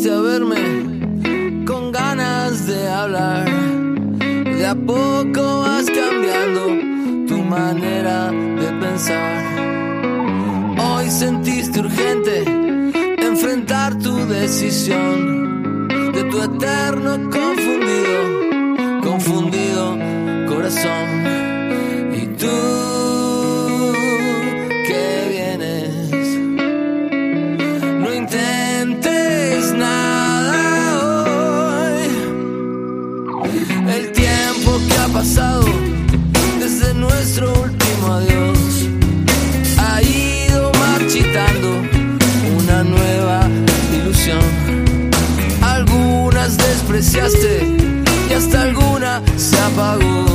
Llegaste a verme con ganas de hablar. De a poco vas cambiando tu manera de pensar. Hoy sentiste urgente enfrentar tu decisión de tu eterno confundido corazón. Y tú que vienes, no intentes nada hoy. El tiempo que ha pasado desde nuestro último adiós ha ido marchitando una nueva ilusión. Algunas despreciaste y hasta alguna se apagó.